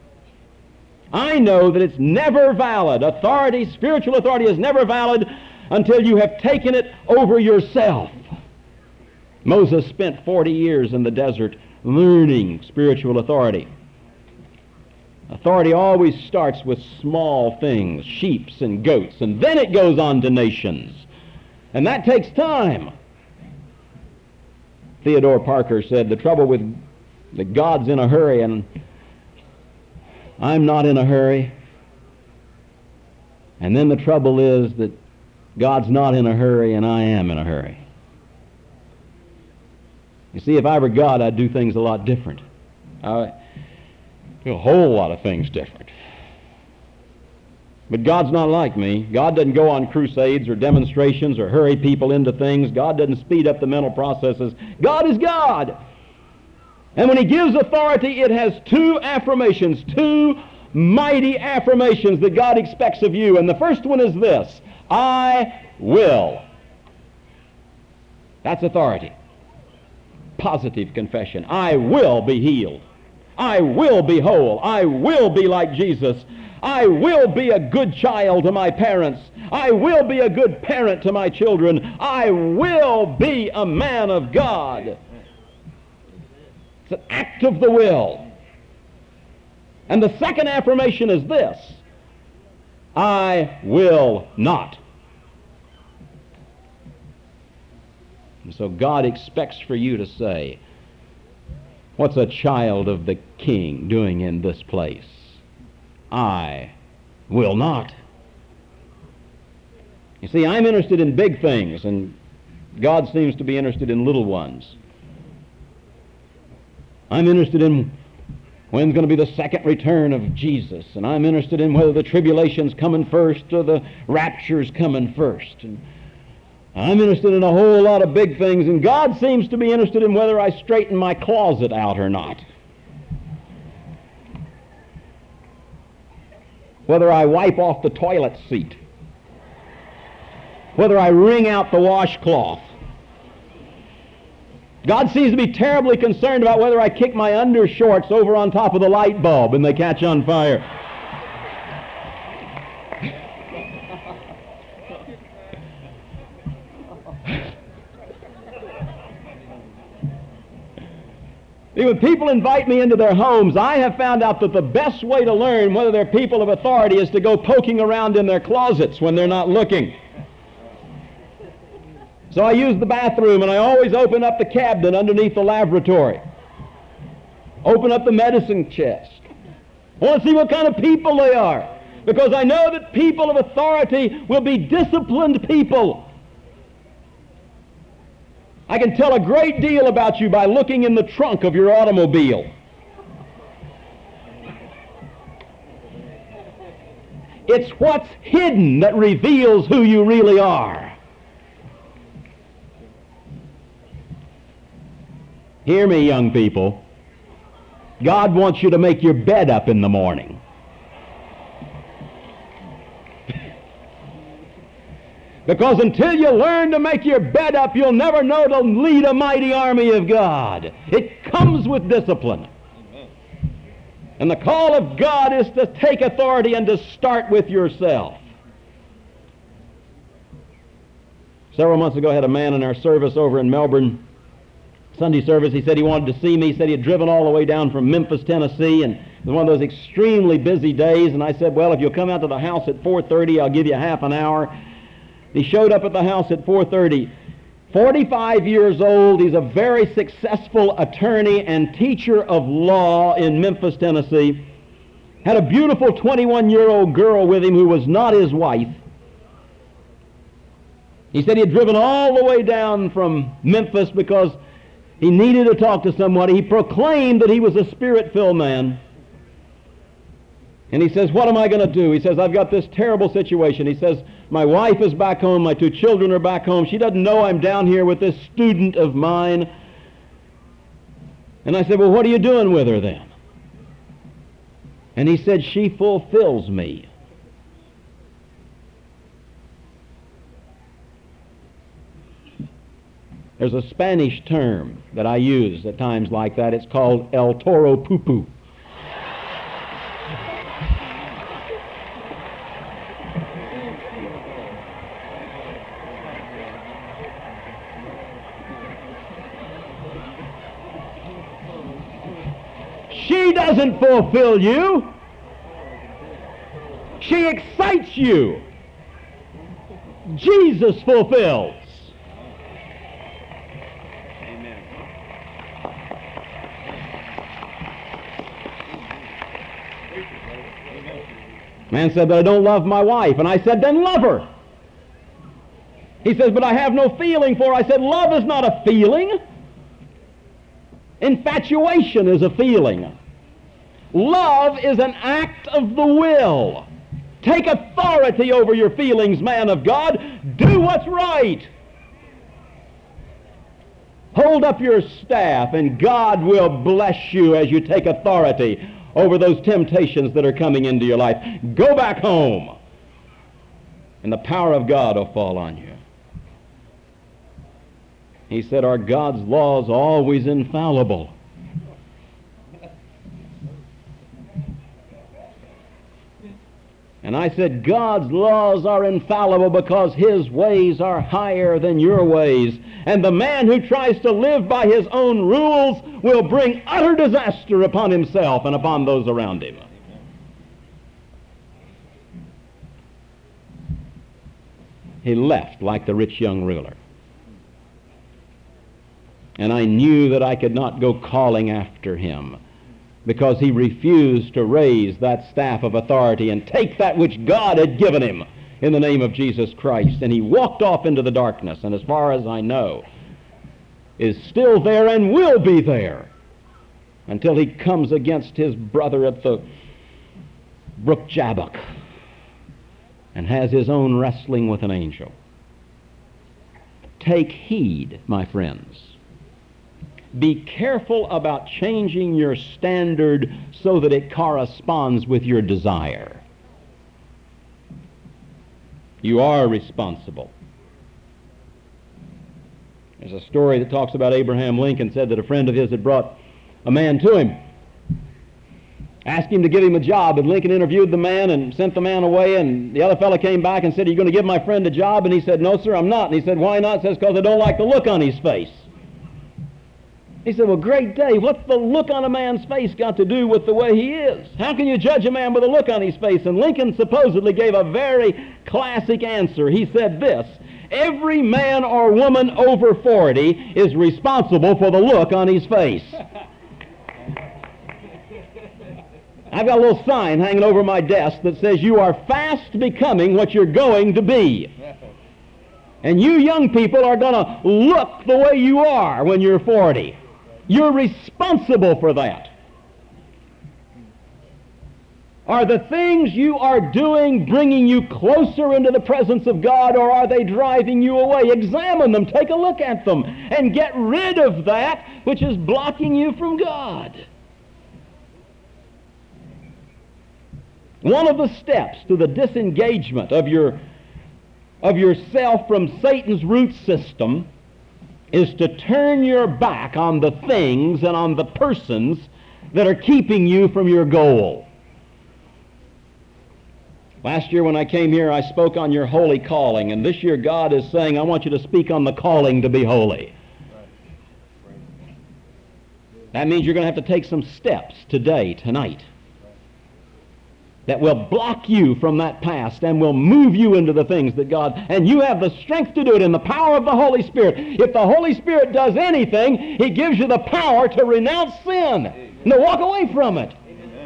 I know that it's never valid. Authority, spiritual authority is never valid until you have taken it over yourself. Moses spent forty years in the desert learning spiritual authority. Authority always starts with small things, sheep and goats, and then it goes on to nations. And that takes time. Theodore Parker said, the trouble with that God's in a hurry, and I'm not in a hurry. And then the trouble is that God's not in a hurry, and I am in a hurry. You see, if I were God, I'd do things a lot different. I'd do a whole lot of things different. But God's not like me. God doesn't go on crusades or demonstrations or hurry people into things. God doesn't speed up the mental processes. God is God. And when He gives authority, it has two affirmations, two mighty affirmations that God expects of you. And the first one is this: I will. That's authority. positive confession. I will be healed. I will be whole. I will be like Jesus. I will be a good child to my parents. I will be a good parent to my children. I will be a man of God. It's an act of the will. And the second affirmation is this: I will not. And so God expects for you to say, what's a child of the King doing in this place? I will not. You see, I'm interested in big things, and God seems to be interested in little ones. I'm interested in when's going to be the second return of Jesus, and I'm interested in whether the tribulation's coming first or the rapture's coming first. And I'm interested in a whole lot of big things, and God seems to be interested in whether I straighten my closet out or not. Whether I wipe off the toilet seat. Whether I wring out the washcloth. God seems to be terribly concerned about whether I kick my undershorts over on top of the light bulb and they catch on fire. See, when people invite me into their homes, I have found out that the best way to learn whether they're people of authority is to go poking around in their closets when they're not looking. So I use the bathroom, and I always open up the cabinet underneath the lavatory. Open up the medicine chest. I want to see what kind of people they are, because I know that people of authority will be disciplined people. I can tell a great deal about you by looking in the trunk of your automobile. It's what's hidden that reveals who you really are. Hear me, young people. God wants you to make your bed up in the morning. Because until you learn to make your bed up, you'll never know to lead a mighty army of God. It comes with discipline. Amen. And the call of God is to take authority and to start with yourself. Several months ago, I had a man in our service over in Melbourne, Sunday service. He said he wanted to see me. He said he had driven all the way down from Memphis, Tennessee, and it was one of those extremely busy days. And I said, well, if you'll come out to the house at four thirty, I'll give you half an hour. He showed up at the house at four thirty. forty-five years old. He's a very successful attorney and teacher of law in Memphis, Tennessee. Had a beautiful twenty-one-year-old girl with him who was not his wife. He said he had driven all the way down from Memphis because he needed to talk to somebody. He proclaimed that he was a spirit-filled man. And he says, what am I going to do? He says, I've got this terrible situation. He says, my wife is back home. My two children are back home. She doesn't know I'm down here with this student of mine. And I said, well, what are you doing with her then? And he said, she fulfills me. There's a Spanish term that I use at times like that. It's called el toro poo-poo. She doesn't fulfill you. She excites you. Jesus fulfills. Amen. Man said, but I don't love my wife. And I said, then love her. He says, but I have no feeling for her. I said, love is not a feeling. Infatuation is a feeling. Love is an act of the will. Take authority over your feelings, man of God. Do what's right. Hold up your staff, and God will bless you as you take authority over those temptations that are coming into your life. Go back home, and the power of God will fall on you. He said, "Are God's laws always infallible?" And I said, God's laws are infallible because His ways are higher than your ways. And the man who tries to live by his own rules will bring utter disaster upon himself and upon those around him. He left like the rich young ruler. And I knew that I could not go calling after him, because he refused to raise that staff of authority and take that which God had given him in the name of Jesus Christ. And he walked off into the darkness, and as far as I know, is still there and will be there until he comes against his brother at the brook Jabbok and has his own wrestling with an angel. Take heed, my friends. Be careful about changing your standard so that it corresponds with your desire. You are responsible. There's a story that talks about Abraham Lincoln said that a friend of his had brought a man to him, asked him to give him a job, and Lincoln interviewed the man and sent the man away, and the other fellow came back and said, "Are you going to give my friend a job?" And he said, "No, sir, I'm not." And he said, "Why not?" He says, "Because I don't like the look on his face." He said, "Well, great day. What's the look on a man's face got to do with the way he is? How can you judge a man with a look on his face?" And Lincoln supposedly gave a very classic answer. He said this: "Every man or woman over forty is responsible for the look on his face." I've got a little sign hanging over my desk that says, "You are fast becoming what you're going to be." And you young people are going to look the way you are when you're forty. You're responsible for that. Are the things you are doing bringing you closer into the presence of God, or are they driving you away? Examine them, take a look at them, and get rid of that which is blocking you from God. One of the steps to the disengagement of your of yourself from Satan's root system is to turn your back on the things and on the persons that are keeping you from your goal. Last year when I came here, I spoke on your holy calling, and this year God is saying, I want you to speak on the calling to be holy. That means you're going to have to take some steps today, tonight, that will block you from that past and will move you into the things that God, and you have the strength to do it in the power of the Holy Spirit. If the Holy Spirit does anything, He gives you the power to renounce sin and to walk away from it.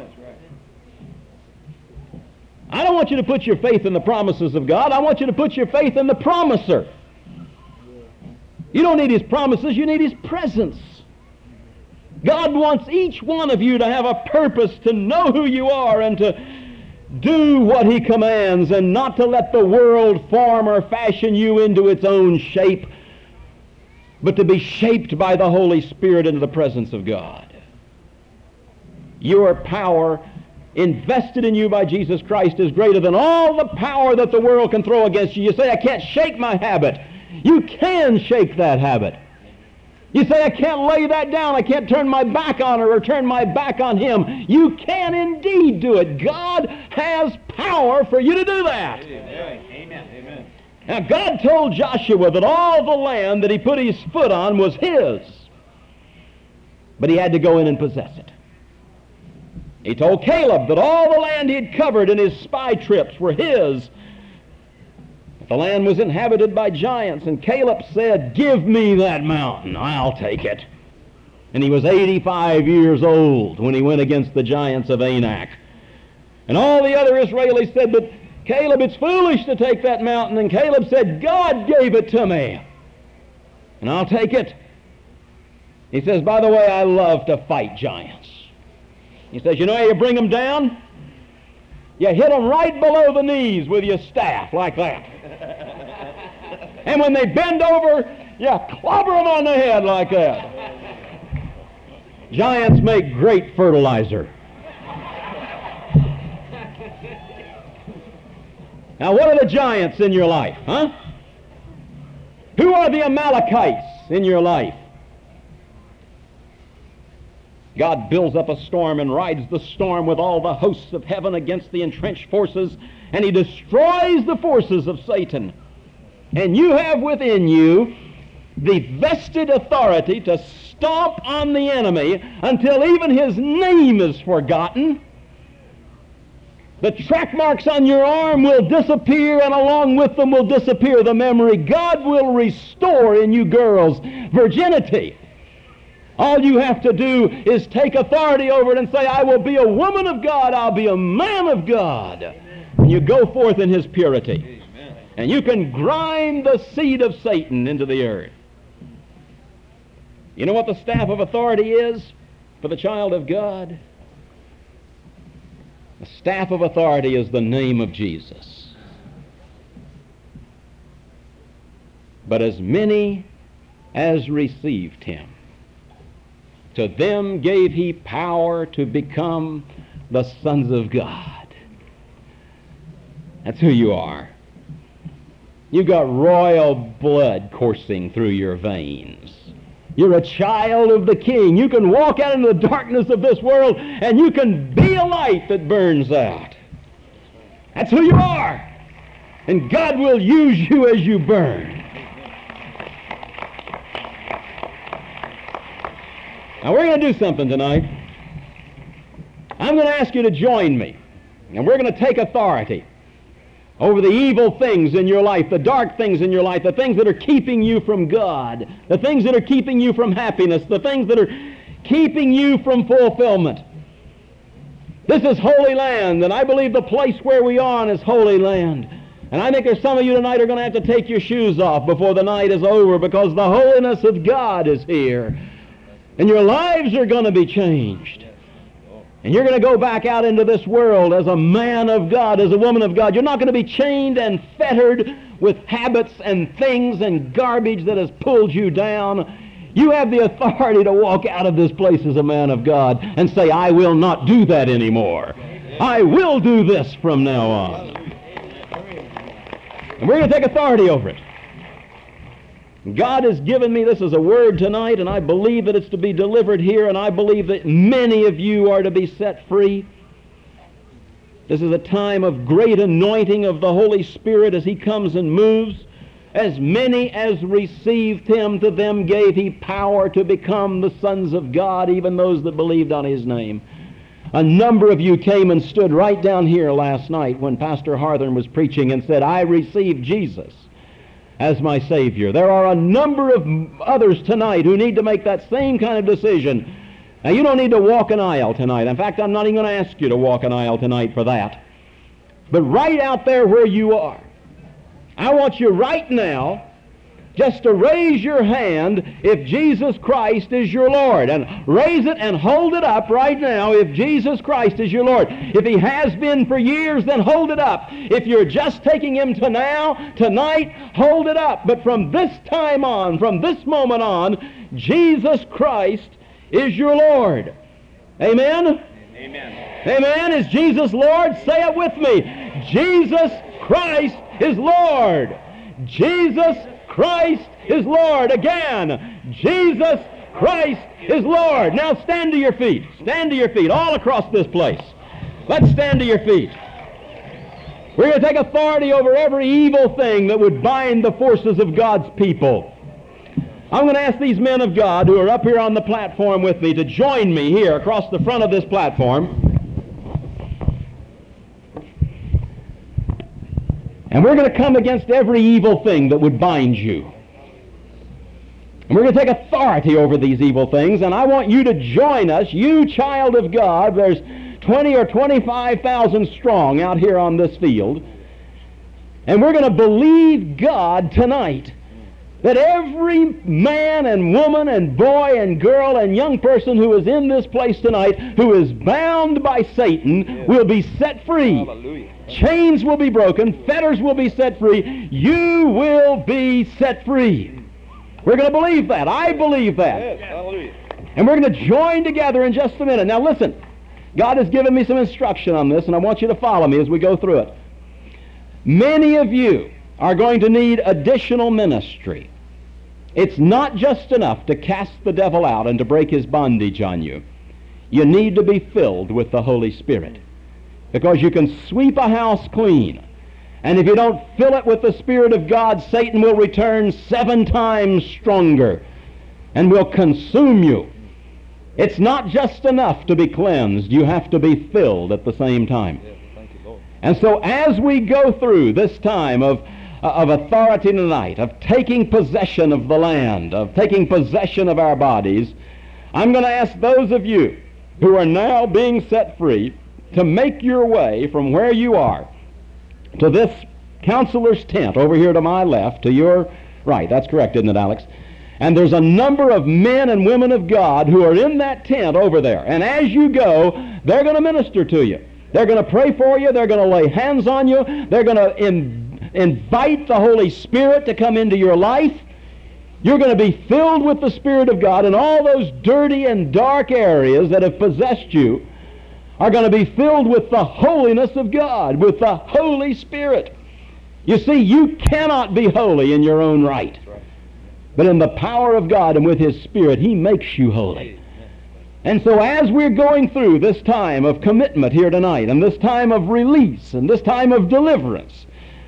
I don't want you to put your faith in the promises of God. I want you to put your faith in the promiser. You don't need His promises, you need His presence. God wants each one of you to have a purpose, to know who you are and to do what He commands, and not to let the world form or fashion you into its own shape, but to be shaped by the Holy Spirit into the presence of God. Your power invested in you by Jesus Christ is greater than all the power that the world can throw against you. You say, "I can't shake my habit." You can shake that habit. You say, "I can't lay that down. I can't turn my back on her or turn my back on him." You can indeed do it. God has power for you to do that. Amen. Amen. Now, God told Joshua that all the land that he put his foot on was his, but he had to go in and possess it. He told Caleb that all the land he had covered in his spy trips were his. The land was inhabited by giants, and Caleb said, "Give me that mountain, I'll take it." And he was eighty-five years old when he went against the giants of Anak. And all the other Israelis said, "But Caleb, it's foolish to take that mountain." And Caleb said, "God gave it to me, and I'll take it." He says, "By the way, I love to fight giants." He says, "You know how you bring them down? You hit them right below the knees with your staff, like that. And when they bend over, you clobber them on the head like that." Giants make great fertilizer. Now, what are the giants in your life, huh? Who are the Amalekites in your life? God builds up a storm and rides the storm with all the hosts of heaven against the entrenched forces, and he destroys the forces of Satan. And you have within you the vested authority to stomp on the enemy until even his name is forgotten. The track marks on your arm will disappear, and along with them will disappear the memory. God will restore in you girls virginity. All you have to do is take authority over it and say, I will be a woman of God, I'll be a man of God. And you go forth in his purity. Amen. And you can grind the seed of Satan into the earth. You know what the staff of authority is for the child of God? The staff of authority is the name of Jesus. But as many as received him, to them gave he power to become the sons of God. That's who you are. You got royal blood coursing through your veins. You're a child of the King. You can walk out into the darkness of this world and you can be a light that burns out. That's who you are. And God will use you as you burn. Now we're going to do something tonight. I'm going to ask you to join me. And we're going to take authority over the evil things in your life, the dark things in your life, the things that are keeping you from God, the things that are keeping you from happiness, the things that are keeping you from fulfillment. This is Holy Land, and I believe the place where we are is Holy Land. And I think there's some of you tonight are going to have to take your shoes off before the night is over, because the holiness of God is here. And your lives are going to be changed. And you're going to go back out into this world as a man of God, as a woman of God. You're not going to be chained and fettered with habits and things and garbage that has pulled you down. You have the authority to walk out of this place as a man of God and say, I will not do that anymore. I will do this from now on. And we're going to take authority over it. God has given me this as a word tonight, and I believe that it's to be delivered here, and I believe that many of you are to be set free. This is a time of great anointing of the Holy Spirit as he comes and moves. As many as received him, to them gave he power to become the sons of God, even those that believed on his name. A number of you came and stood right down here last night when Pastor Harthorne was preaching and said, I received Jesus as my Savior. There are a number of others tonight who need to make that same kind of decision. Now, you don't need to walk an aisle tonight. In fact, I'm not even going to ask you to walk an aisle tonight for that. But right out there where you are, I want you right now just to raise your hand if Jesus Christ is your Lord. And raise it and hold it up right now if Jesus Christ is your Lord. If he has been for years, then hold it up. If you're just taking him to now, tonight, hold it up. But from this time on, from this moment on, Jesus Christ is your Lord. Amen? Amen. Amen. Is Jesus Lord? Say it with me. Jesus Christ is Lord. Jesus Christ is Lord. Again, Jesus Christ is Lord. Now stand to your feet. Stand to your feet all across this place. Let's stand to your feet. We're going to take authority over every evil thing that would bind the forces of God's people. I'm going to ask these men of God who are up here on the platform with me to join me here across the front of this platform. And we're going to come against every evil thing that would bind you. And we're going to take authority over these evil things, and I want you to join us, you child of God. There's twenty or twenty-five thousand strong out here on this field. And we're going to believe God tonight that every man and woman and boy and girl and young person who is in this place tonight who is bound by Satan yes. will be set free. Hallelujah. Chains will be broken. Fetters will be set free. You will be set free. We're going to believe that. I believe that. Yes. Hallelujah. And we're going to join together in just a minute. Now listen, God has given me some instruction on this, and I want you to follow me as we go through it. Many of you are going to need additional ministry. It's not just enough to cast the devil out and to break his bondage on you. You need to be filled with the Holy Spirit, because you can sweep a house clean, and if you don't fill it with the Spirit of God, Satan will return seven times stronger and will consume you. It's not just enough to be cleansed. You have to be filled at the same time. Yes, thank you, Lord. And so as we go through this time of, of authority tonight, of taking possession of the land, of taking possession of our bodies, I'm going to ask those of you who are now being set free to make your way from where you are to this counselor's tent over here to my left, to your right. That's correct, isn't it, Alex? And there's a number of men and women of God who are in that tent over there. And as you go, they're going to minister to you. They're going to pray for you. They're going to lay hands on you. They're going to in, invite the Holy Spirit to come into your life. You're going to be filled with the Spirit of God, and all those dirty and dark areas that have possessed you are going to be filled with the holiness of God, with the Holy Spirit. You see, you cannot be holy in your own right. But in the power of God and with His Spirit, He makes you holy. And so as we're going through this time of commitment here tonight, and this time of release, and this time of deliverance,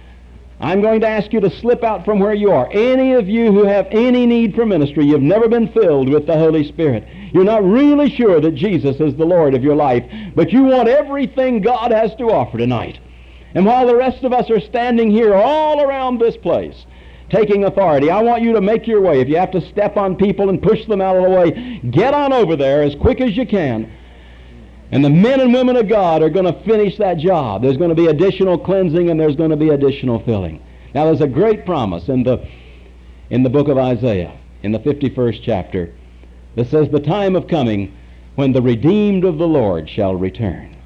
I'm going to ask you to slip out from where you are. Any of you who have any need for ministry, you've never been filled with the Holy Spirit. You're not really sure that Jesus is the Lord of your life, but you want everything God has to offer tonight. And while the rest of us are standing here all around this place, taking authority, I want you to make your way. If you have to step on people and push them out of the way, get on over there as quick as you can. And the men and women of God are going to finish that job. There's going to be additional cleansing, and there's going to be additional filling. Now, there's a great promise in the, in the book of Isaiah, in the fifty-first chapter, that says, the time of coming when the redeemed of the Lord shall return.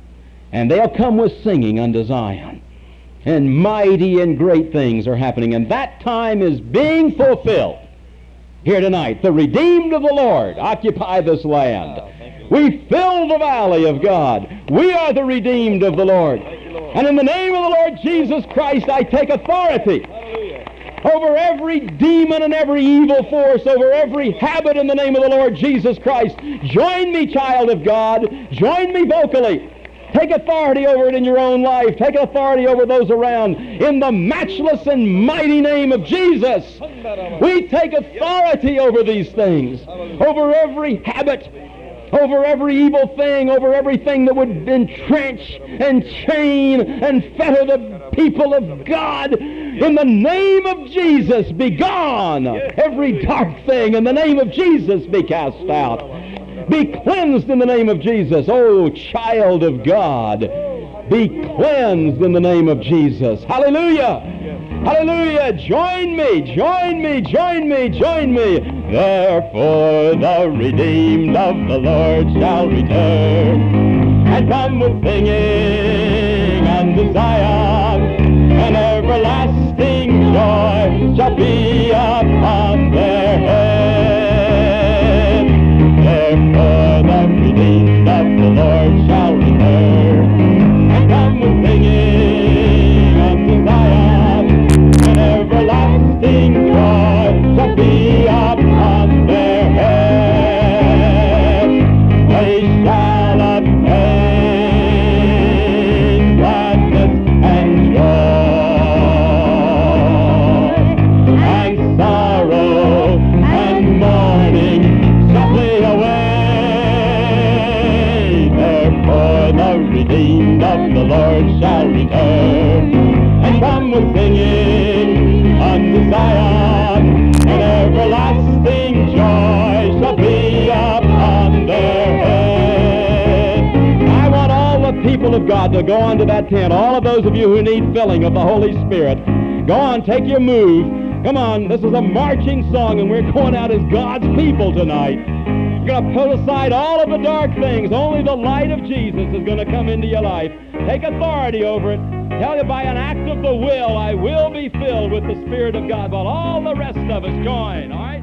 And they'll come with singing unto Zion. And mighty and great things are happening. And that time is being fulfilled here tonight. The redeemed of the Lord occupy this land. We fill the valley of God. We are the redeemed of the Lord. And in the name of the Lord Jesus Christ, I take authority over every demon and every evil force, over every habit in the name of the Lord Jesus Christ. Join me, child of God. Join me vocally. Take authority over it in your own life. Take authority over those around. In the matchless and mighty name of Jesus, we take authority over these things, over every habit, over every evil thing, over everything that would entrench and chain and fetter the people of God. In the name of Jesus, be gone. Every dark thing, in the name of Jesus, be cast out. Be cleansed in the name of Jesus. Oh, child of God, be cleansed in the name of Jesus. Hallelujah. Hallelujah. Join me, join me, join me, join me. Therefore the redeemed of the Lord shall return, and come with singing unto Zion, and everlasting joy shall be upon their head. Therefore the redeemed of the Lord shall return, and come with singing unto Zion, and everlasting joy shall be upon their head. They shall obtain gladness and joy, and sorrow and mourning shall flee away. Therefore the redeemed of the Lord shall return, and come with singing unto Zion, and everlasting joy shall be upon their head. I want all the people of God to go onto that tent, all of those of you who need filling of the Holy Spirit. Go on, take your move. Come on, this is a marching song, and we're going out as God's people tonight. You're going to put aside all of the dark things. Only the light of Jesus is going to come into your life. Take authority over it. Tell you by an act of the will, I will be filled with the Spirit of God. While all the rest of us join, all right?